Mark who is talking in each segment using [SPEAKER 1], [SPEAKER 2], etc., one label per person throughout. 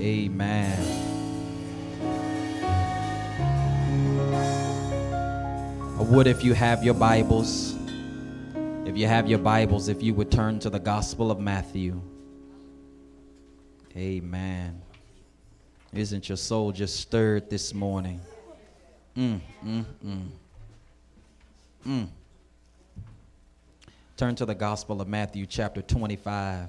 [SPEAKER 1] Amen. I would, if you have your Bibles, if you would turn to the Gospel of Matthew. Amen. Isn't your soul just stirred this morning? Turn to the Gospel of Matthew, chapter 25.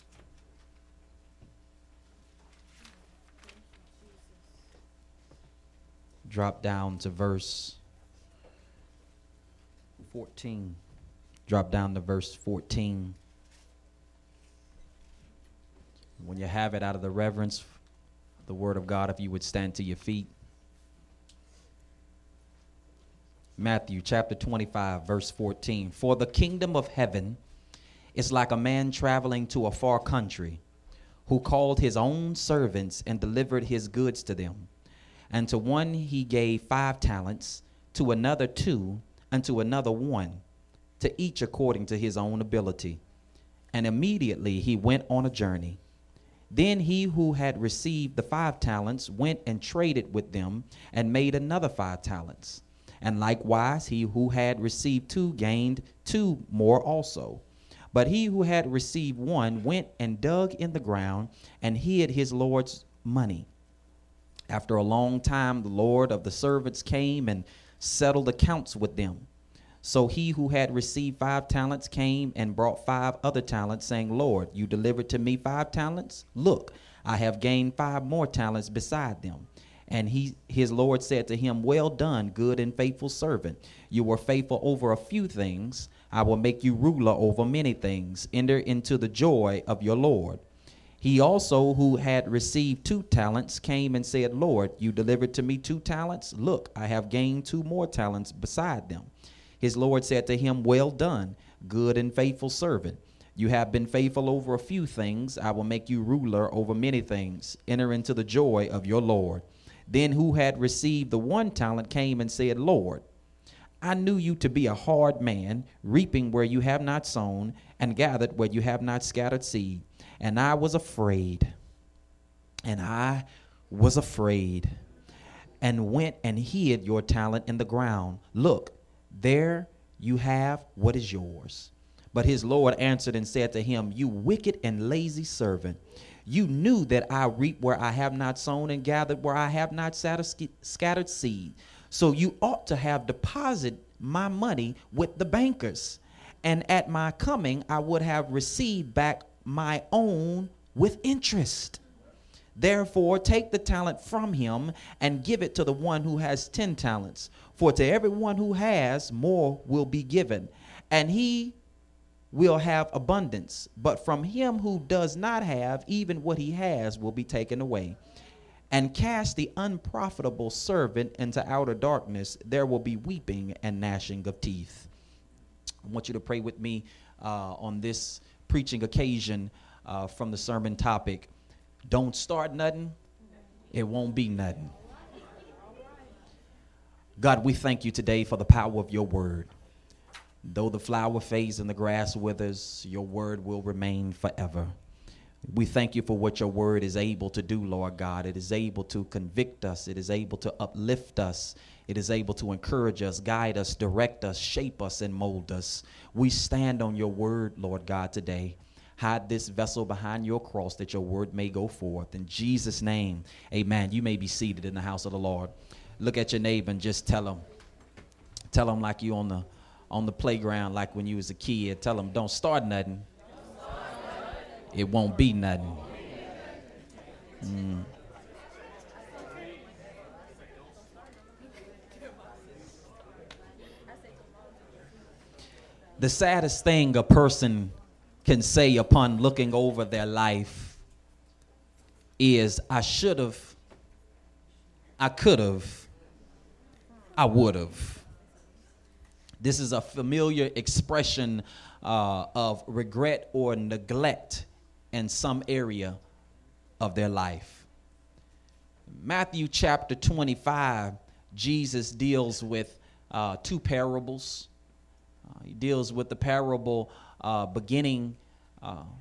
[SPEAKER 1] Drop down to verse 14. Drop down to verse 14. When you have it, out of the reverence of the Word of God, if you would stand to your feet. Matthew chapter 25, verse 14. For the kingdom of heaven is like a man traveling to a far country, who called his own servants and delivered his goods to them. And to one he gave 5 talents, to another 2, and to another 1, to each according to his own ability. And immediately he went on a journey. Then he who had received the 5 talents went and traded with them and made another 5 talents. And likewise he who had received 2 gained 2 more also. But he who had received 1 went and dug in the ground and hid his Lord's money. After a long time, the Lord of the servants came and settled accounts with them. So he who had received 5 talents came and brought 5 other talents, saying, Lord, you delivered to me 5 talents? Look, I have gained 5 more talents beside them. And his Lord said to him, well done, good and faithful servant. You were faithful over a few things. I will make you ruler over many things. Enter into the joy of your Lord. He also, who had received 2 talents, came and said, Lord, you delivered to me 2 talents? Look, I have gained 2 more talents beside them. His Lord said to him, well done, good and faithful servant. You have been faithful over a few things. I will make you ruler over many things. Enter into the joy of your Lord. Then who had received the 1 talent came and said, Lord, I knew you to be a hard man, reaping where you have not sown, and gathered where you have not scattered seed. And I was afraid, and went and hid your talent in the ground. Look, there you have what is yours. But his Lord answered and said to him, you wicked and lazy servant. You knew that I reap where I have not sown and gathered where I have not scattered seed. So you ought to have deposited my money with the bankers. And at my coming, I would have received back my own with interest. Therefore, take the talent from him and give it to the one who has 10 talents. For to everyone who has, more will be given, and he will have abundance. But from him who does not have, even what he has will be taken away. And cast the unprofitable servant into outer darkness. There will be weeping and gnashing of teeth. I want you to pray with me on this preaching occasion from the sermon topic, don't start nothing, it won't be nothing. God, we thank you today for the power of your word. Though the flower fades and the grass withers, your word will remain forever. We thank you for what your word is able to do, Lord God. It is able to convict us. It is able to uplift us. It is able to encourage us, guide us, direct us, shape us, and mold us. We stand on your word, Lord God, today. Hide this vessel behind your cross that your word may go forth. In Jesus' name, amen. You may be seated in the house of the Lord. Look at your neighbor and just tell them like you on the playground, like when you was a kid. Tell them, don't start nothing. It won't be nothing. The saddest thing a person can say upon looking over their life is, I should have, I could have, I would have. This is a familiar expression of regret or neglect in some area of their life. Matthew chapter 25, Jesus deals with 2 parables. He deals with the parable beginning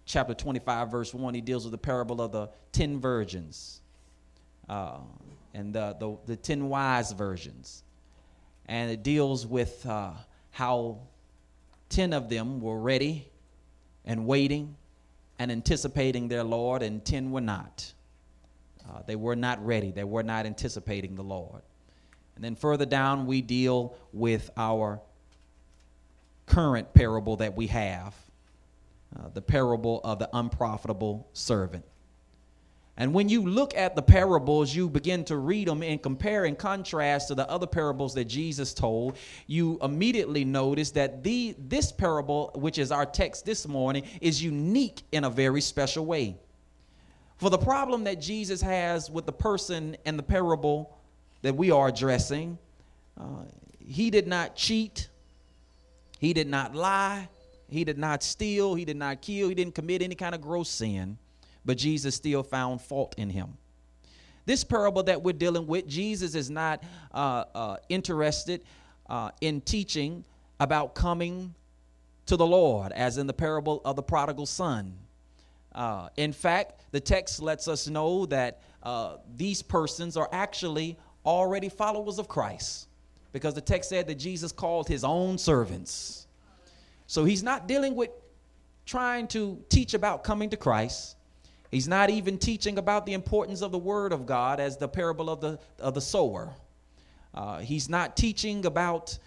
[SPEAKER 1] chapter 25, verse 1, he deals with the parable of the 10 virgins and the 10 wise virgins. And it deals with how 10 of them were ready and waiting and anticipating their Lord, and 10 were not. They were not ready. They were not anticipating the Lord. And then further down, we deal with our current parable that we have, the parable of the unprofitable servant. And when you look at the parables, you begin to read them and compare and contrast to the other parables that Jesus told, you immediately notice that this parable, which is our text this morning, is unique in a very special way. For the problem that Jesus has with the person in the parable that we are addressing, he did not cheat, he did not lie, he did not steal, he did not kill, he didn't commit any kind of gross sin. But Jesus still found fault in him. This parable that we're dealing with, Jesus is not interested in teaching about coming to the Lord, as in the parable of the prodigal son. In fact, the text lets us know that these persons are actually already followers of Christ, because the text said that Jesus called his own servants. So he's not dealing with trying to teach about coming to Christ. He's not even teaching about the importance of the word of God, as the parable of the sower. He's not teaching about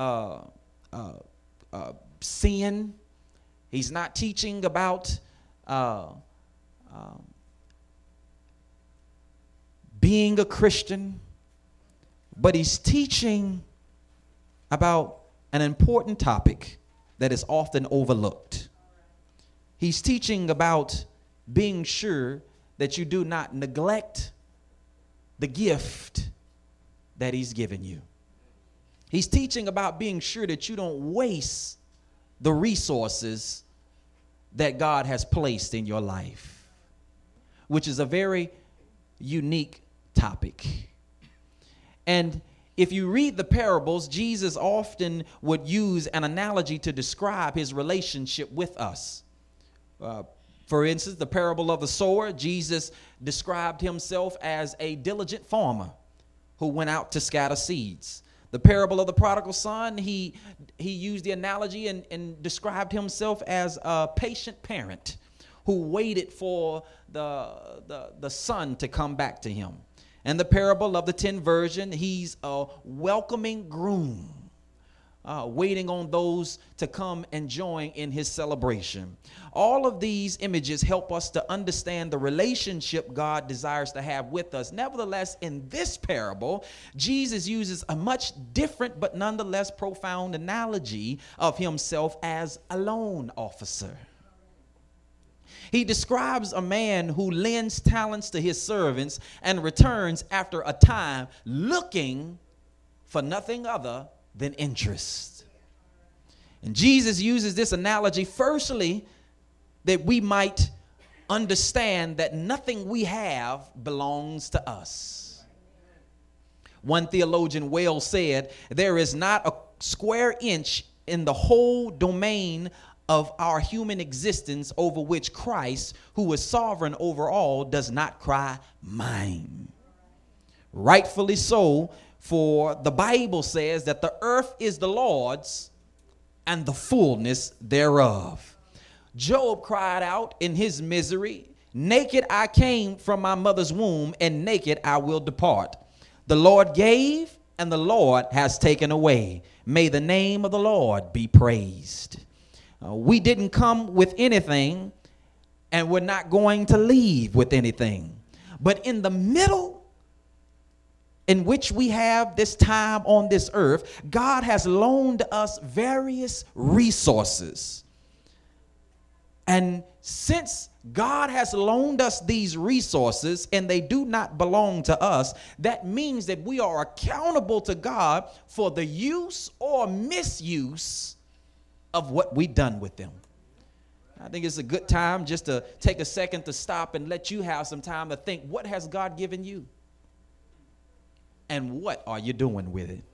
[SPEAKER 1] sin. He's not teaching about being a Christian. But he's teaching about an important topic that is often overlooked. He's teaching about being sure that you do not neglect the gift that he's given you. He's teaching about being sure that you don't waste the resources that God has placed in your life, which is a very unique topic. And if you read the parables, Jesus often would use an analogy to describe his relationship with us. For instance, the parable of the sower, Jesus described himself as a diligent farmer who went out to scatter seeds. The parable of the prodigal son, he used the analogy and described himself as a patient parent who waited for the son to come back to him. And the parable of the 10 virgins, he's a welcoming groom, waiting on those to come and join in his celebration. All of these images help us to understand the relationship God desires to have with us. Nevertheless, in this parable, Jesus uses a much different but nonetheless profound analogy of himself as a loan officer. He describes a man who lends talents to his servants and returns after a time looking for nothing other than interest. And Jesus uses this analogy firstly that we might understand that nothing we have belongs to us. One theologian well said, "There is not a square inch in the whole domain of our human existence over which Christ, who is sovereign over all, does not cry, 'Mine.'" Rightfully so, for the Bible says that the earth is the Lord's and the fullness thereof. Job cried out in his misery, "Naked I came from my mother's womb, and naked I will depart. The Lord gave, and the Lord has taken away. May the name of the Lord be praised." We didn't come with anything, and we're not going to leave with anything. But in the middle in which we have this time on this earth, God has loaned us various resources. And since God has loaned us these resources and they do not belong to us, that means that we are accountable to God for the use or misuse of what we've done with them. I think it's a good time just to take a second to stop and let you have some time to think, what has God given you? And what are you doing with it?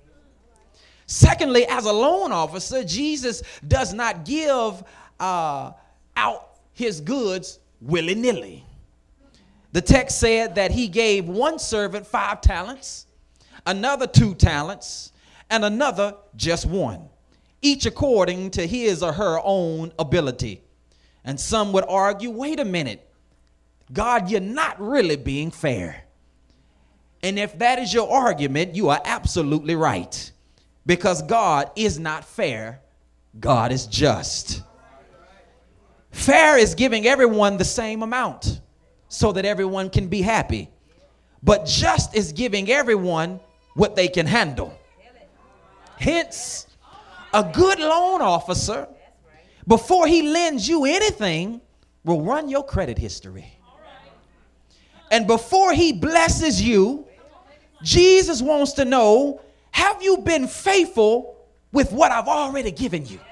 [SPEAKER 1] Secondly, as a loan officer, Jesus does not give out his goods willy-nilly. The text said that he gave one servant 5 talents, another 2 talents, and another just 1, each according to his or her own ability. And some would argue, wait a minute, God, you're not really being fair. And if that is your argument, you are absolutely right. Because God is not fair. God is just. Fair is giving everyone the same amount so that everyone can be happy. But just is giving everyone what they can handle. Hence, a good loan officer, before he lends you anything, will run your credit history. And before he blesses you, Jesus wants to know, have you been faithful with what I've already given you?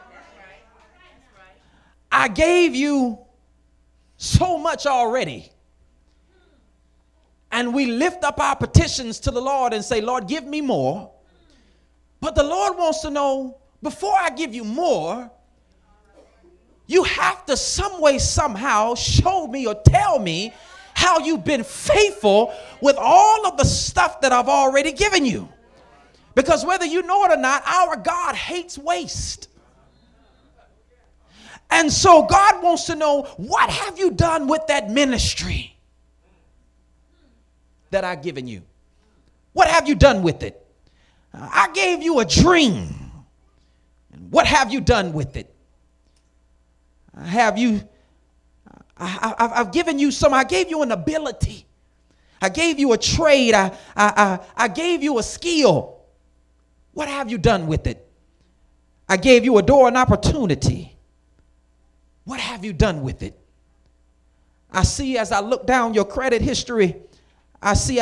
[SPEAKER 1] I gave you so much already. And we lift up our petitions to the Lord and say, Lord, give me more. But the Lord wants to know, before I give you more, you have to some way, somehow show me or tell me how you've been faithful with all of the stuff that I've already given you. Because whether you know it or not, our God hates waste. And so God wants to know, what have you done with that ministry that I've given you? What have you done with it? I gave you a dream. And what have you done with it? I've given you some. I gave you an ability. I gave you a trade. I gave you a skill. What have you done with it? I gave you a door, an opportunity. What have you done with it? I see, as I look down your credit history, I see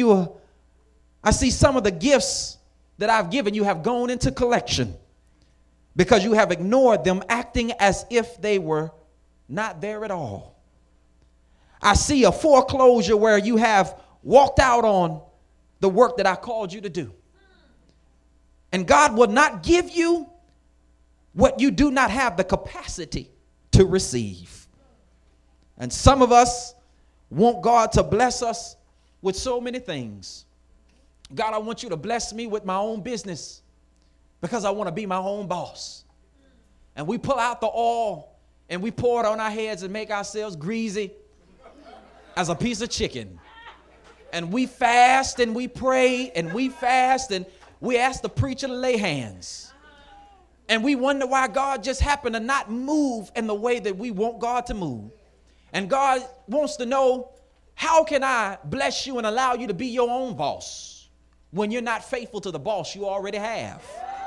[SPEAKER 1] some of the gifts that I've given you have gone into collection because you have ignored them, acting as if they were not there at all. I see a foreclosure where you have walked out on the work that I called you to do. And God will not give you what you do not have the capacity to receive. And some of us want God to bless us with so many things. God, I want you to bless me with my own business because I want to be my own boss. And we pull out the oil and we pour it on our heads and make ourselves greasy as a piece of chicken. And we fast and we pray and we fast and we ask the preacher to lay hands. And we wonder why God just happened to not move in the way that we want God to move. And God wants to know, how can I bless you and allow you to be your own boss when you're not faithful to the boss you already have?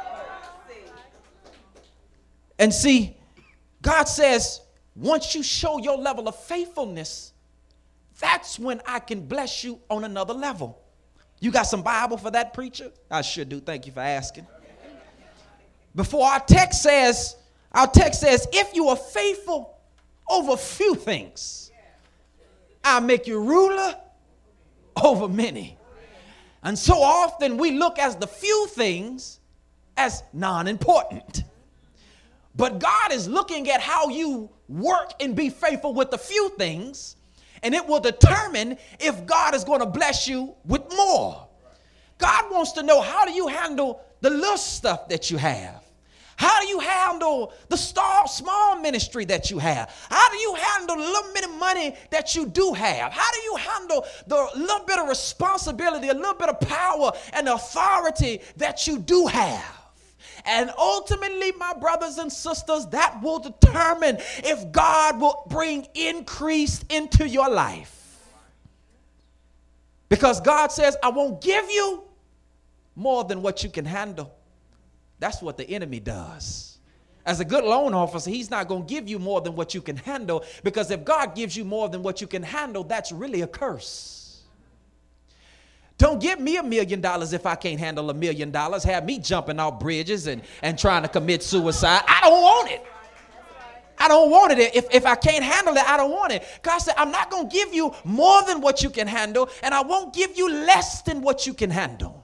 [SPEAKER 1] And see, God says, once you show your level of faithfulness, that's when I can bless you on another level. You got some Bible for that, preacher? I sure do. Thank you for asking. Before our text says, if you are faithful over few things, I'll make you ruler over many. And so often we look at the few things as non-important. But God is looking at how you work and be faithful with the few things, and it will determine if God is going to bless you with more. God wants to know, how do you handle the little stuff that you have? How do you handle the small ministry that you have? How do you handle the little bit of money that you do have? How do you handle the little bit of responsibility, a little bit of power and authority that you do have? And ultimately, my brothers and sisters, that will determine if God will bring increase into your life. Because God says, I won't give you more than what you can handle. That's what the enemy does. As a good loan officer, he's not going to give you more than what you can handle, because if God gives you more than what you can handle, that's really a curse. Don't give me $1 million if I can't handle $1 million. Have me jumping off bridges and trying to commit suicide. I don't want it. I don't want it. If I can't handle it, I don't want it. God said, I'm not going to give you more than what you can handle, and I won't give you less than what you can handle.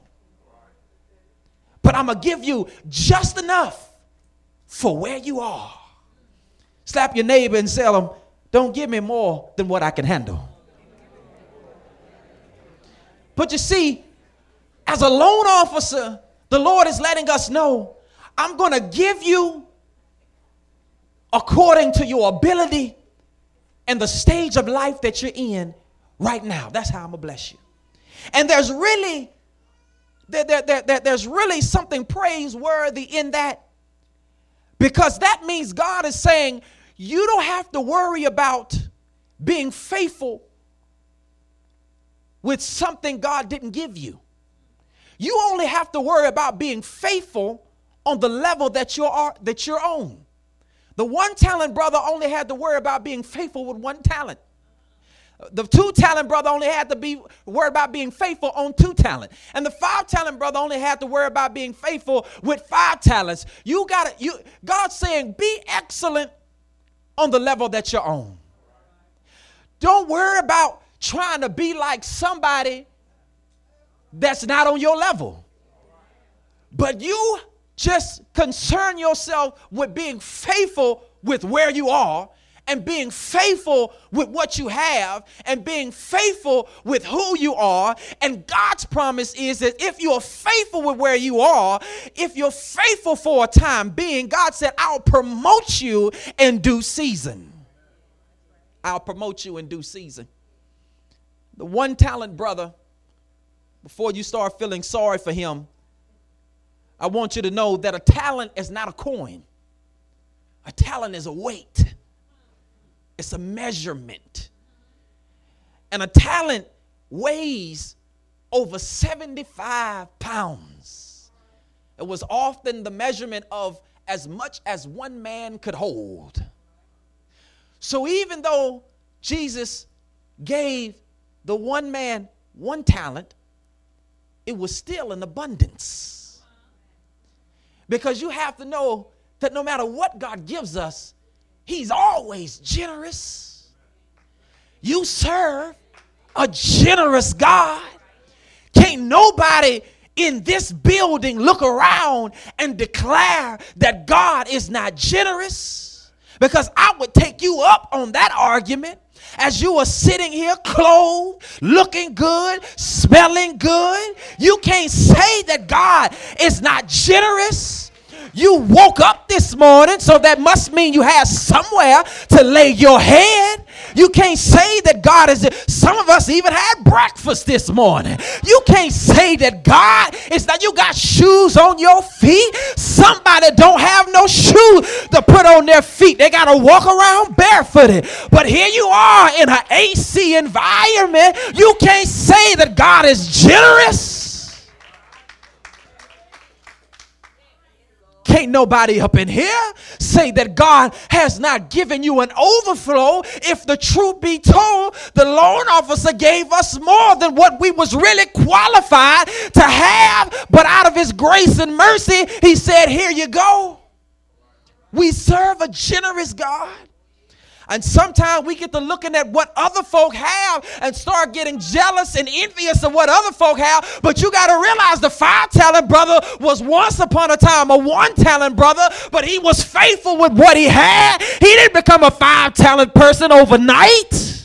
[SPEAKER 1] But I'm going to give you just enough for where you are. Slap your neighbor and tell them, don't give me more than what I can handle. But you see, as a loan officer, the Lord is letting us know, I'm going to give you according to your ability and the stage of life that you're in right now. That's how I'm going to bless you. And there's really something praiseworthy in that, because that means God is saying you don't have to worry about being faithful with something God didn't give you. You only have to worry about being faithful on the level that you're on. The 1 talent brother only had to worry about being faithful with 1 talent. The 2 talent brother only had to be worried about being faithful on 2 talent. And the 5 talent brother only had to worry about being faithful with 5 talents. God's saying, be excellent on the level that you're on. Don't worry about trying to be like somebody that's not on your level. But you just concern yourself with being faithful with where you are, and being faithful with what you have, and being faithful with who you are. And God's promise is that if you are faithful with where you are, if you're faithful for a time being, God said, I'll promote you in due season. I'll promote you in due season. The 1 talent brother, before you start feeling sorry for him, I want you to know that a talent is not a coin. A talent is a weight. It's a measurement. And a talent weighs over 75 pounds. It was often the measurement of as much as 1 man could hold. So even though Jesus gave the 1 man 1 talent, it was still an abundance. Because you have to know that no matter what God gives us, He's always generous. You serve a generous God. Can't nobody in this building look around and declare that God is not generous, because I would take you up on that argument as you are sitting here clothed, looking good, smelling good. You can't say that God is not generous. You woke up this morning, so that must mean you had somewhere to lay your head. You can't say that God is, some of us even had breakfast this morning. You can't say that God is not, you got shoes on your feet. Somebody don't have no shoes to put on their feet. They got to walk around barefooted. But here you are in an AC environment. You can't say that God is generous. Can't nobody up in here say that God has not given you an overflow. If the truth be told, the loan officer gave us more than what we was really qualified to have. But out of his grace and mercy, he said, here you go. We serve a generous God. And sometimes we get to looking at what other folk have and start getting jealous and envious of what other folk have. But you got to realize the 5 talent brother was once upon a time a 1 talent brother, but he was faithful with what he had. He didn't become a 5 talent person overnight.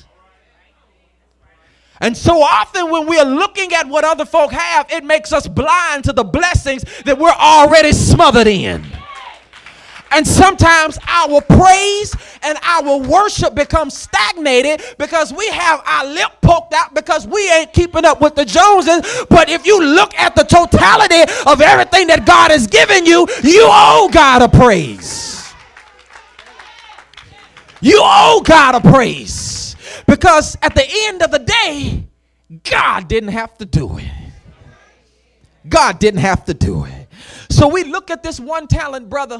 [SPEAKER 1] And so often when we're looking at what other folk have, it makes us blind to the blessings that we're already smothered in. And sometimes our praise and our worship becomes stagnated because we have our lip poked out because we ain't keeping up with the Joneses. But if you look at the totality of everything that God has given you, you owe God a praise. You owe God a praise. Because at the end of the day, God didn't have to do it. God didn't have to do it. So we look at this 1 talent brother,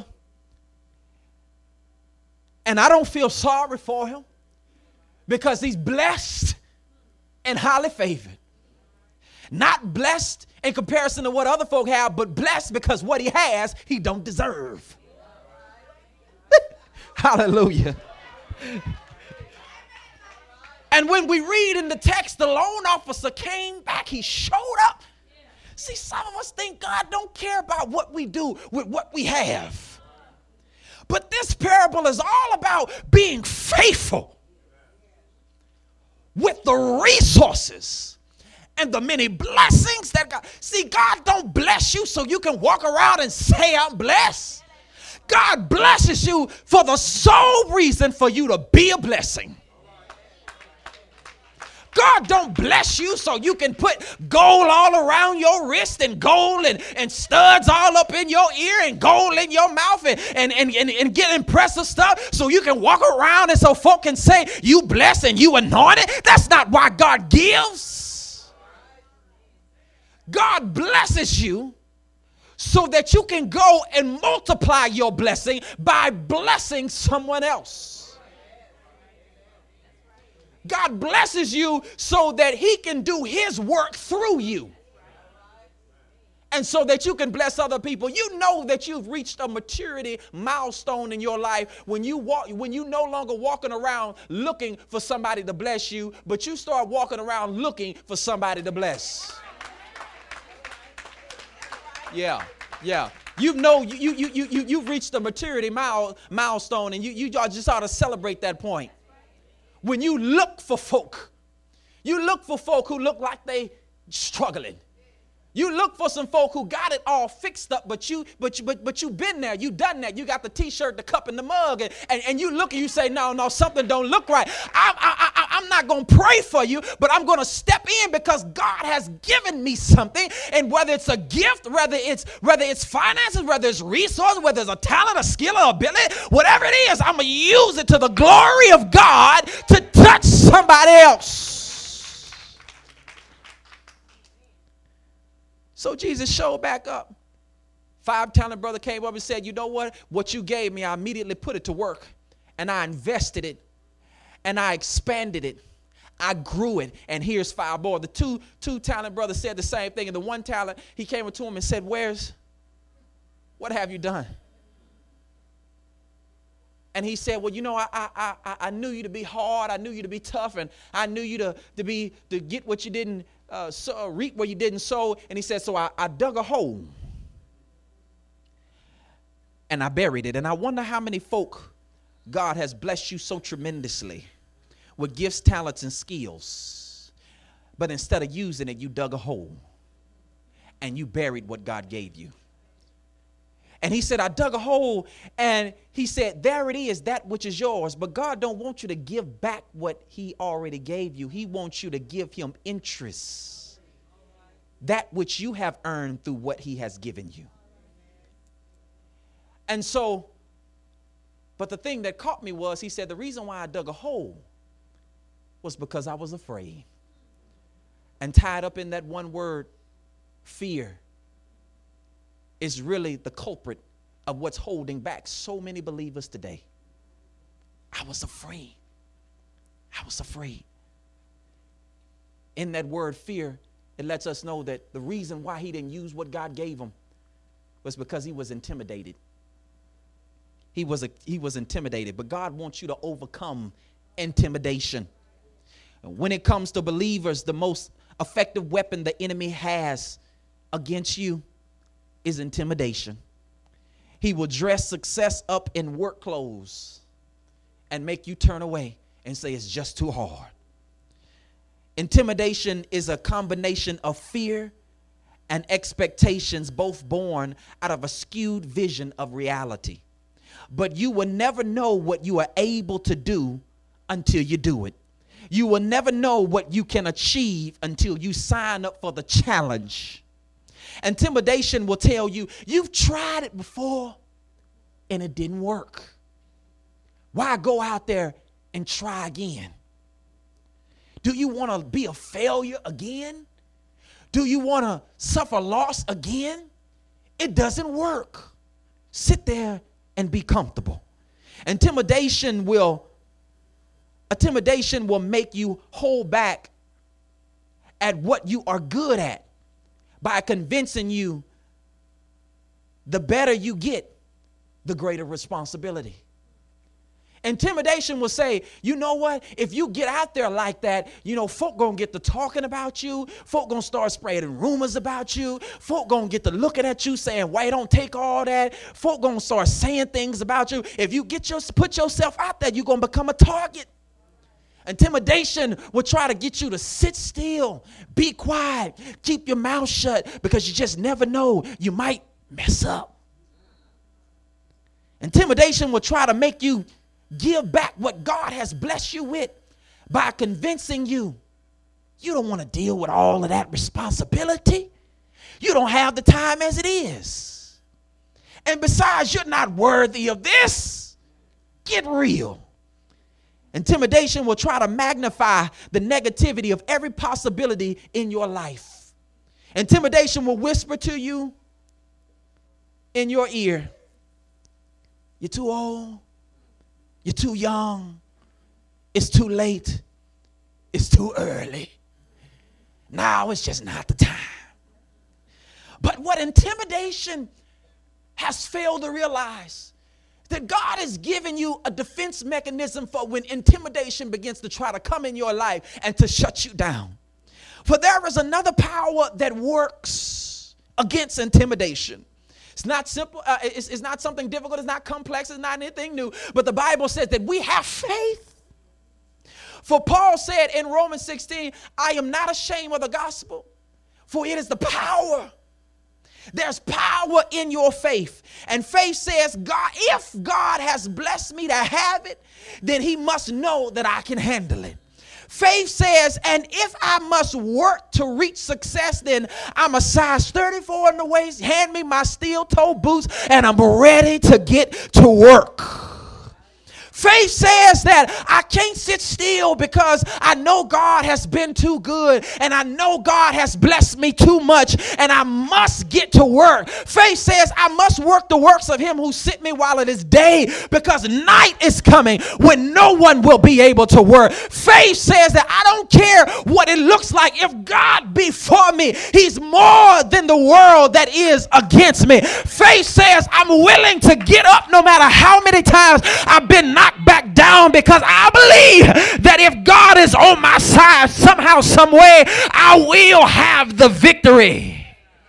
[SPEAKER 1] and I don't feel sorry for him because he's blessed and highly favored. Not blessed in comparison to what other folk have, but blessed because what he has, he don't deserve. Hallelujah. And when we read in the text, the loan officer came back. He showed up. See, some of us think God don't care about what we do with what we have. But this parable is all about being faithful with the resources and the many blessings that God. See, God don't bless you so you can walk around and say, I'm blessed. God blesses you for the sole reason for you to be a blessing. God don't bless you so you can put gold all around your wrist and gold and studs all up in your ear and gold in your mouth and get impressive stuff so you can walk around and so folk can say you blessed and you anointed. That's not why God gives. God blesses you so that you can go and multiply your blessing by blessing someone else. God blesses you so that he can do his work through you. And so that you can bless other people. You know that you've reached a maturity milestone in your life when you no longer walking around looking for somebody to bless you, but you start walking around looking for somebody to bless. Yeah. You've reached a maturity milestone, and you just ought to celebrate that point. When you look for folk who look like they struggling. You look for some folk who got it all fixed up, but you been there, you done that. You got the t-shirt, the cup, and the mug, and you look and you say, no, something don't look right. I'm not going to pray for you, but I'm going to step in because God has given me something. And whether it's a gift, whether it's finances, whether it's resources, whether it's a talent, a skill, or ability, whatever it is, I'm going to use it to the glory of God to touch somebody else. So Jesus showed back up. 5-talent brother came up and said, you know what you gave me, I immediately put it to work, and I invested it, and I expanded it. I grew it, and here's 5 more. The two-talent brother said the same thing, and the 1 talent, he came up to him and said, what have you done? And he said, well, you know, I knew you to be hard, I knew you to be tough, and I knew you to get what you didn't reap where you didn't sow. And he said, so I dug a hole and I buried it. And I wonder how many folk God has blessed you so tremendously with gifts, talents, and skills, but instead of using it, you dug a hole and you buried what God gave you. And he said, I dug a hole, and he said, there it is, that which is yours. But God don't want you to give back what he already gave you. He wants you to give him interest, that which you have earned through what he has given you. And so, but the thing that caught me was, he said, the reason why I dug a hole was because I was afraid. And tied up in that one word, fear, is really the culprit of what's holding back so many believers today. I was afraid. In that word fear, it lets us know that the reason why he didn't use what God gave him was because he was intimidated. He was intimidated, but God wants you to overcome intimidation. When it comes to believers, the most effective weapon the enemy has against you is intimidation. He will dress success up in work clothes and make you turn away and say it's just too hard. Intimidation is a combination of fear and expectations, both born out of a skewed vision of reality. But you will never know what you are able to do until you do it. You will never know what you can achieve until you sign up for the challenge. Intimidation will tell you, you've tried it before and it didn't work. Why go out there and try again? Do you want to be a failure again? Do you want to suffer loss again? It doesn't work. Sit there and be comfortable. Intimidation will make you hold back at what you are good at, by convincing you the better you get, the greater responsibility. Intimidation will say, you know what? If you get out there like that, folk gonna get to talking about you. Folk gonna start spreading rumors about you. Folk gonna get to looking at you saying, why don't take all that? Folk gonna start saying things about you. If you put yourself out there, you're gonna become a target. Intimidation will try to get you to sit still, be quiet, keep your mouth shut, because you just never know. You might mess up. Intimidation will try to make you give back what God has blessed you with by convincing you don't want to deal with all of that responsibility. You don't have the time as it is. And besides, you're not worthy of this. Get real. Intimidation will try to magnify the negativity of every possibility in your life. Intimidation will whisper to you in your ear, you're too old. You're too young. It's too late. It's too early. Now it's just not the time. But what intimidation has failed to realize, that God has given you a defense mechanism for when intimidation begins to try to come in your life and to shut you down. For there is another power that works against intimidation. It's not simple. It's not something difficult. It's not complex. It's not anything new. But the Bible says that we have faith. For Paul said in Romans 16, I am not ashamed of the gospel, for it is the power. There's power in your faith. And faith says, God, if God has blessed me to have it, then he must know that I can handle it. Faith says, and if I must work to reach success, then I'm a size 34 in the waist. Hand me my steel-toe boots, and I'm ready to get to work. Faith says that I can't sit still because I know God has been too good and I know God has blessed me too much and I must get to work. Faith says I must work the works of him who sent me while it is day, because night is coming when no one will be able to work. Faith says that I don't care what it looks like. If God be for me, he's more than the world that is against me. Faith says I'm willing to get up no matter how many times I've been knocked back down, because I believe that if God is on my side, somehow, some way, I will have the victory.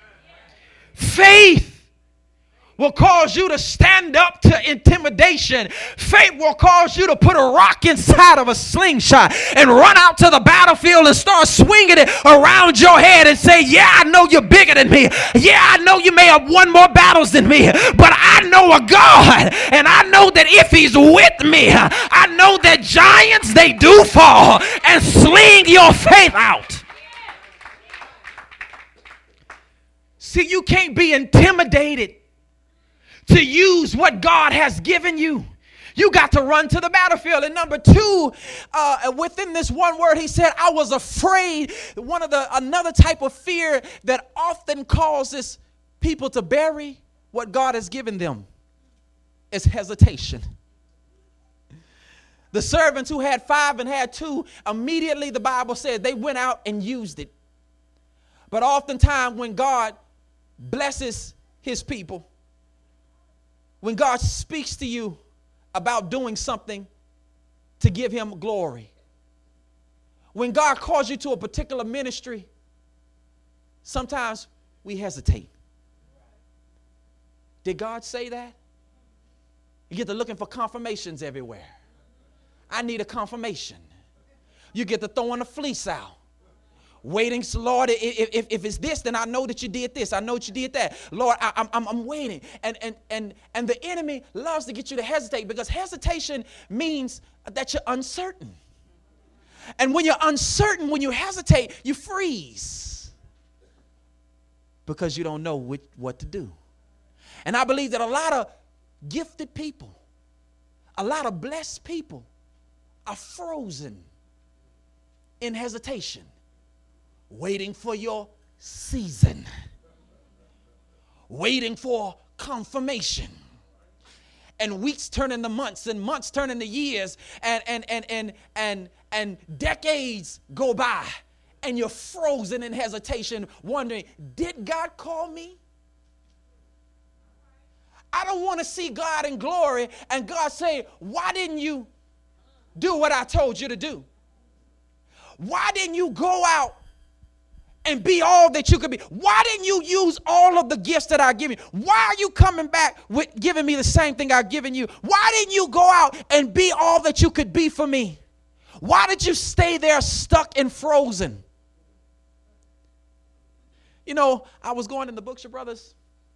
[SPEAKER 1] Faith will cause you to stand up to intimidation. Faith will cause you to put a rock inside of a slingshot and run out to the battlefield and start swinging it around your head and say, yeah, I know you're bigger than me. Yeah, I know you may have won more battles than me, but I know a God, and I know that if he's with me, I know that giants, they do fall. And sling your faith out. See, you can't be intimidated to use what God has given you. You got to run to the battlefield. And number two, within this one word, he said, I was afraid. Another type of fear that often causes people to bury what God has given them is hesitation. The servants who had 5 and had 2, immediately the Bible said they went out and used it. But oftentimes when God blesses his people, when God speaks to you about doing something to give him glory, when God calls you to a particular ministry, sometimes we hesitate. Did God say that? You get to looking for confirmations everywhere. I need a confirmation. You get to throwing a fleece out. Waiting, so Lord, if it's this, then I know that you did this. I know that you did that. Lord, I'm waiting. And the enemy loves to get you to hesitate, because hesitation means that you're uncertain. And when you're uncertain, when you hesitate, you freeze because you don't know what to do. And I believe that a lot of gifted people, a lot of blessed people are frozen in hesitation, waiting for your season, waiting for confirmation. And weeks turn into months, and months turn into years, and decades go by, and you're frozen in hesitation, wondering, did God call me? I don't want to see God in glory and God say, why didn't you do what I told you to do? Why didn't you go out and be all that you could be? Why didn't you use all of the gifts that I give you? Why are you coming back with giving me the same thing I've given you? Why didn't you go out and be all that you could be for me? Why did you stay there stuck and frozen? You know, I was going in the Bookshire Brothers.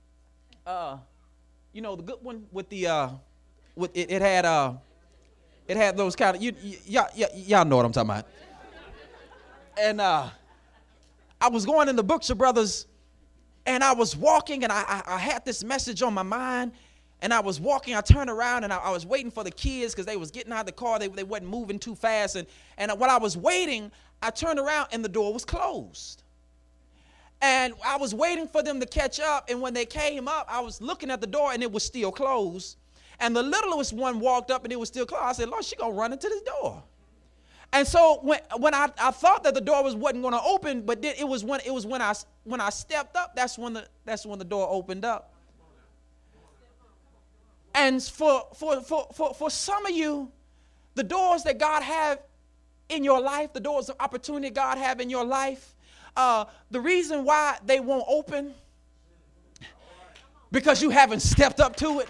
[SPEAKER 1] You know, the good one with the with it had those kind of y'all know what I'm talking about. And I was going in the Bookshire Brothers, and I was walking, and I had this message on my mind, and I was walking. I turned around, and I was waiting for the kids because they was getting out of the car. They wasn't moving too fast, and while I was waiting, I turned around, and the door was closed. And I was waiting for them to catch up, and when they came up, I was looking at the door, and it was still closed. And the littlest one walked up, and it was still closed. I said, Lord, she going to run into this door. And so when I thought that the door wasn't going to open, but it was when I stepped up, that's when the door opened up. And for some of you, the doors that God have in your life, the doors of opportunity God have in your life, the reason why they won't open, because you haven't stepped up to it.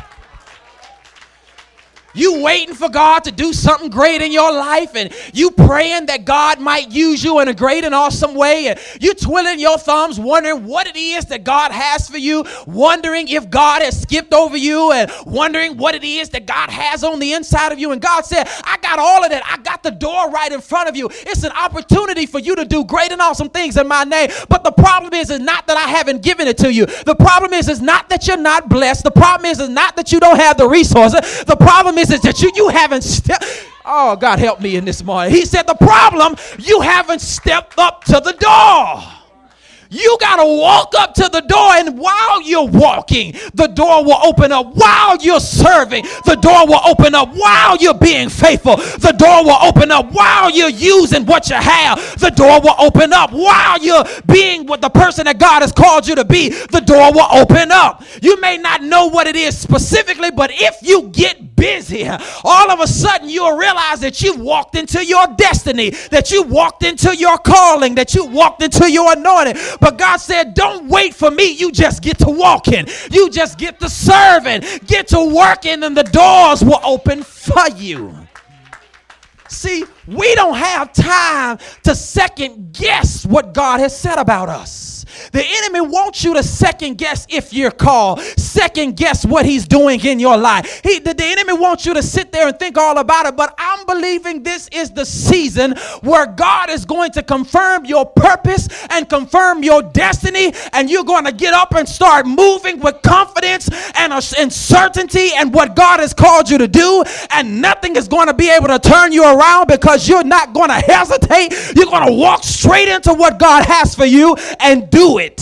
[SPEAKER 1] You waiting for God to do something great in your life, and you praying that God might use you in a great and awesome way, and you twiddling your thumbs wondering what it is that God has for you, wondering if God has skipped over you, and wondering what it is that God has on the inside of you. And God said, I got all of that. I got the door right in front of you. It's an opportunity for you to do great and awesome things in my name. But the problem is not that I haven't given it to you. The problem is not that you're not blessed. The problem is not that you don't have the resources. The problem is that you haven't stepped. Oh, God help me in this morning. He said the problem, you haven't stepped up to the door. You got to walk up to the door, and while you're walking, the door will open up. While you're serving, the door will open up. While you're being faithful, the door will open up. While you're using what you have, the door will open up. While you're being what the person that God has called you to be, the door will open up. You may not know what it is specifically, but if you get busy, all of a sudden you'll realize that you've walked into your destiny, that you walked into your calling, that you walked into your anointing. But God said, don't wait for me. You just get to walking. You just get to serving, get to working, and the doors will open for you. See, we don't have time to second guess what God has said about us. The enemy wants you to second guess if you're called, second guess what he's doing in your life. The enemy wants you to sit there and think all about it, but I'm believing this is the season where God is going to confirm your purpose and confirm your destiny, and you're going to get up and start moving with confidence and certainty and what God has called you to do, and nothing is going to be able to turn you around because you're not going to hesitate. You're going to walk straight into what God has for you and do it.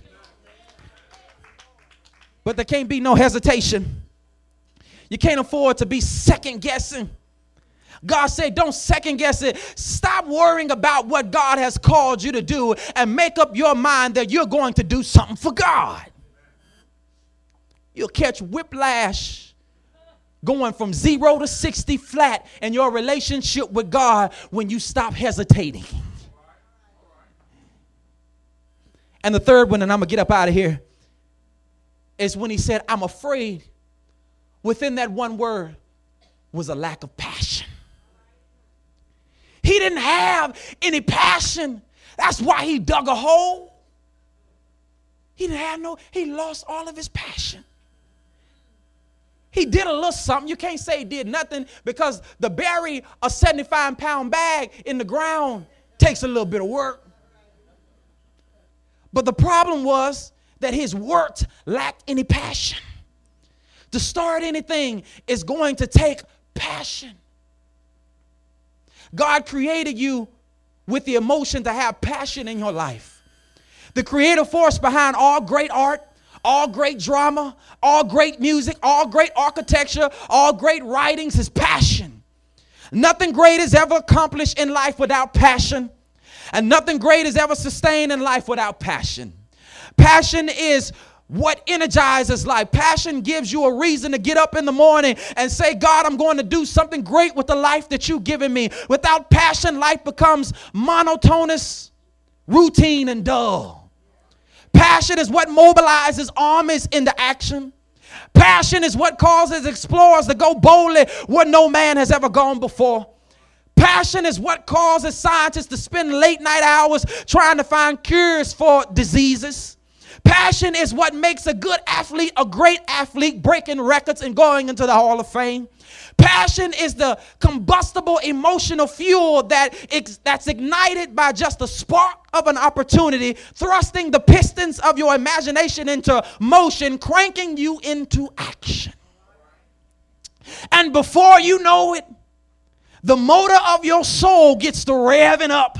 [SPEAKER 1] But there can't be no hesitation. You can't afford to be second guessing. God said, don't second guess it. Stop worrying about what God has called you to do and make up your mind that you're going to do something for God. You'll catch whiplash going from 0 to 60 flat in your relationship with God when you stop hesitating. And the third one, and I'm going to get up out of here, is when he said, I'm afraid. Within that one word was a lack of passion. He didn't have any passion. That's why he dug a hole. He lost all of his passion. He did a little something. You can't say he did nothing, because to bury a 75-pound bag in the ground takes a little bit of work. But the problem was that his work lacked any passion. To start anything is going to take passion. God created you with the emotion to have passion in your life. The creative force behind all great art, all great drama, all great music, all great architecture, all great writings is passion. Nothing great is ever accomplished in life without passion. And nothing great is ever sustained in life without passion. Passion is what energizes life. Passion gives you a reason to get up in the morning and say, God, I'm going to do something great with the life that you've given me. Without passion, life becomes monotonous, routine, and dull. Passion is what mobilizes armies into action. Passion is what causes explorers to go boldly where no man has ever gone before. Passion is what causes scientists to spend late night hours trying to find cures for diseases. Passion is what makes a good athlete a great athlete, breaking records and going into the Hall of Fame. Passion is the combustible emotional fuel that's ignited by just a spark of an opportunity, thrusting the pistons of your imagination into motion, cranking you into action. And before you know it, the motor of your soul gets to revving up.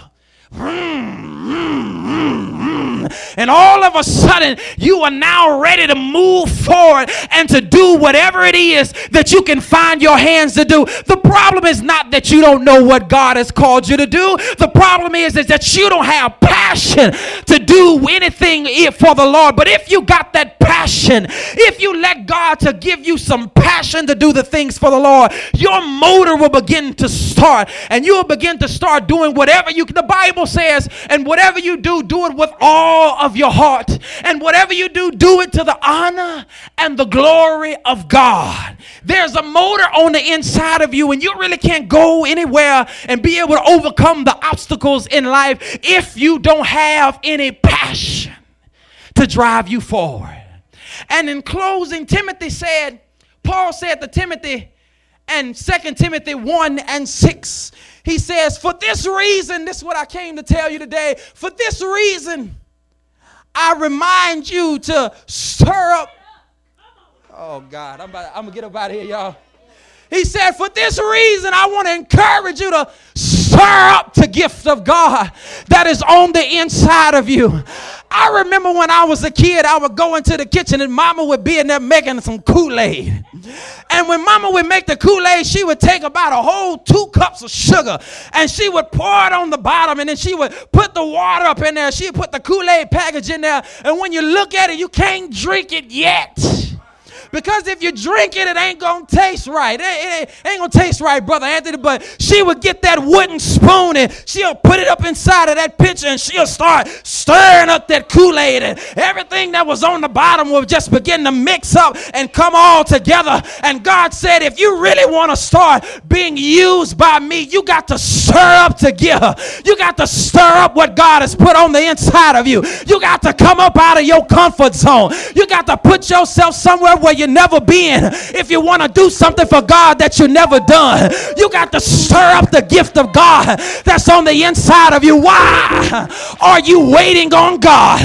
[SPEAKER 1] And all of a sudden, you are now ready to move forward and to do whatever it is that you can find your hands to do. The problem is not that you don't know what God has called you to do. The problem is that you don't have passion to do anything for the Lord. But if you got that passion, if you let God to give you some passion to do the things for the Lord, your motor will begin to start, and you will begin to start doing whatever the Bible says, and whatever you do it with all of your heart, and whatever you do it to the honor and the glory of God. There's a motor on the inside of you, and you really can't go anywhere and be able to overcome the obstacles in life if you don't have any passion to drive you forward. And in closing, Paul said to Timothy, and 2 Timothy 1:6, he says, for this reason, this is what I came to tell you today, for this reason, I remind you to stir up. Oh, God, I'm going to get up out of here, y'all. He said, for this reason, I want to encourage you to stir up the gift of God that is on the inside of you. I remember when I was a kid, I would go into the kitchen and Mama would be in there making some Kool-Aid. And when Mama would make the Kool-Aid, she would take about a whole 2 cups of sugar and she would pour it on the bottom, and then she would put the water up in there. She would put the Kool-Aid package in there. And when you look at it, you can't drink it yet. Because if you drink it, it ain't going to taste right. It ain't going to taste right, Brother Anthony. But she would get that wooden spoon and she'll put it up inside of that pitcher and she'll start stirring up that Kool-Aid. And everything that was on the bottom will just begin to mix up and come all together. And God said, if you really want to start being used by me, you got to stir up together. You got to stir up what God has put on the inside of you. You got to come up out of your comfort zone. You got to put yourself somewhere where you never been. If you want to do something for God that you never done, you got to stir up the gift of God that's on the inside of you. Why are you waiting on God?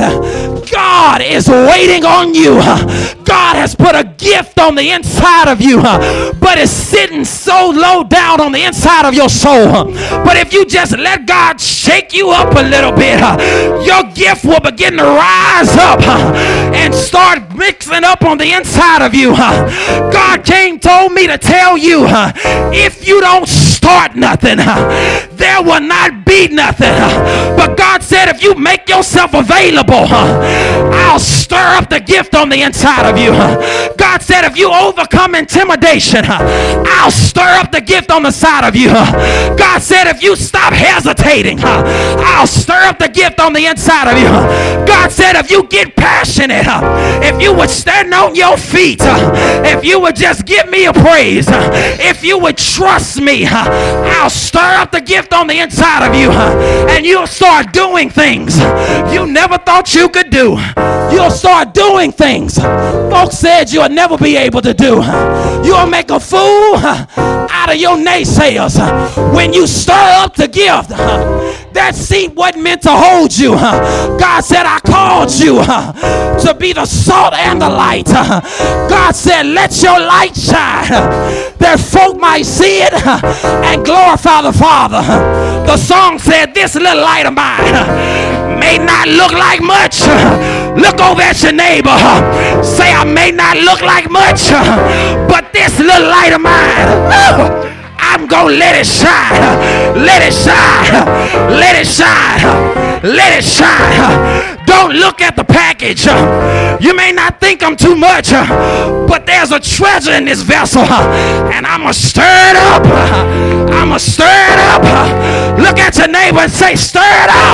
[SPEAKER 1] God is waiting on you. God has put a gift on the inside of you, but it's sitting so low down on the inside of your soul. But if you just let God shake you up a little bit, your gift will begin to rise up and start mixing up on the inside of you. God told me to tell you, if you don't start nothing, there will not be nothing. But God said, if you make yourself available, I'll stir up the gift on the inside of you. God said, if you overcome intimidation, I'll stir up the gift on the side of you. God said, if you stop hesitating, I'll stir up the gift on the inside of you. God said, if you get passionate, if you would stand on your feet, if you would just give me a praise, if you would trust me, I'll stir up the gift on the inside of you, and you'll start doing things you never thought you could do. You'll start doing things folks said you'll never be able to do. You'll make a fool out of your naysayers when you stir up the gift. That seat wasn't meant to hold you. God said, I called you to be the salt and the light. God said, let your light shine that folk might see it and glorify the Father. The song said, this little light of mine may not look like much. Look over at your neighbor. Say, I may not look like much, but this little light of mine, I'm going to let it shine. Let it shine. Let it shine. Let it shine. Don't look at the package. You may not think I'm too much, but there's a treasure in this vessel, and I'm going to stir it up. I'm going to stir it up. Look at your neighbor and say, stir it up.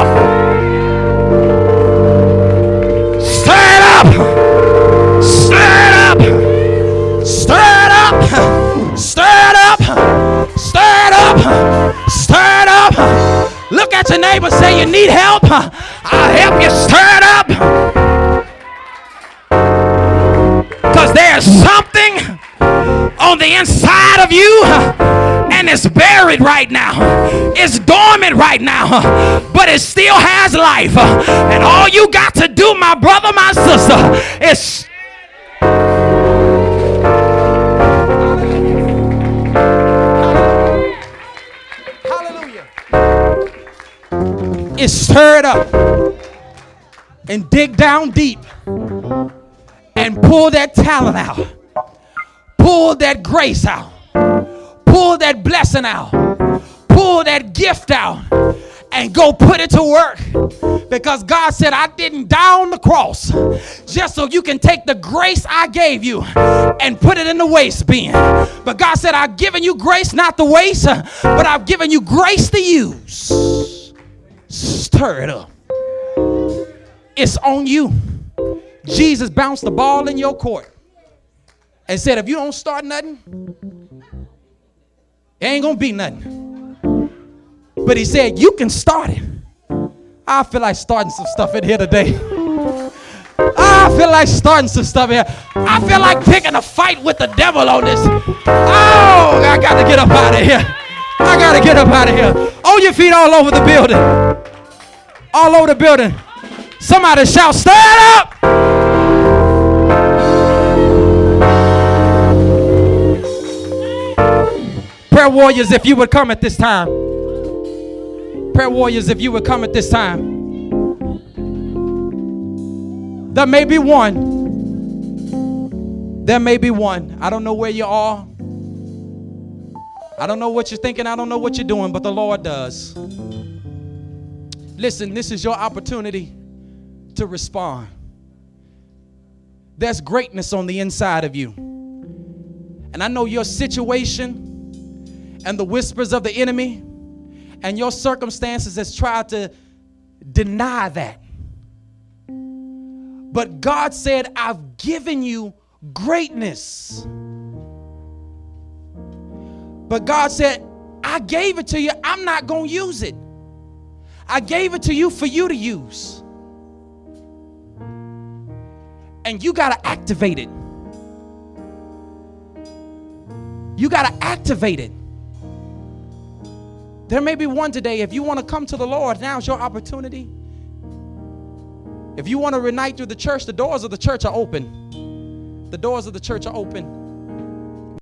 [SPEAKER 1] Stir it up. Stir it up. Stir it up. Stir it up. Stir it up. Stir it up. Look at your neighbor, say you need help. I'll help you stir it up. Because there's something on the inside of you, and it's buried right now. It's dormant right now, but it still has life. And all you got to do, my brother, my sister, is stir it up and dig down deep and pull that talent out, pull that grace out, pull that blessing out, pull that gift out, and go put it to work. Because God said, I didn't die on the cross just so you can take the grace I gave you and put it in the waste bin. But God said, I've given you grace not to waste, but I've given you grace to use. Stir it up. It's on you. Jesus bounced the ball in your court and said, if you don't start nothing, it ain't gonna be nothing. But he said, you can start it. I feel like starting some stuff in here today. I feel like starting some stuff here. I feel like picking a fight with the devil on this. Oh, I got to get up out of here. I got to get up out of here. On your feet all over the building. All over the building. Somebody shout, stir it up. Prayer warriors, if you would come at this time. Prayer warriors, if you would come at this time. There may be one. There may be one. I don't know where you are. I don't know what you're thinking. I don't know what you're doing, but the Lord does. Listen, this is your opportunity to respond. There's greatness on the inside of you. And I know your situation and the whispers of the enemy and your circumstances has tried to deny that. But God said, I've given you greatness. But God said, I gave it to you. I'm not going to use it. I gave it to you for you to use. And you got to activate it. You got to activate it. There may be one today. If you want to come to the Lord, now's your opportunity. If you want to reunite through the church, the doors of the church are open. The doors of the church are open.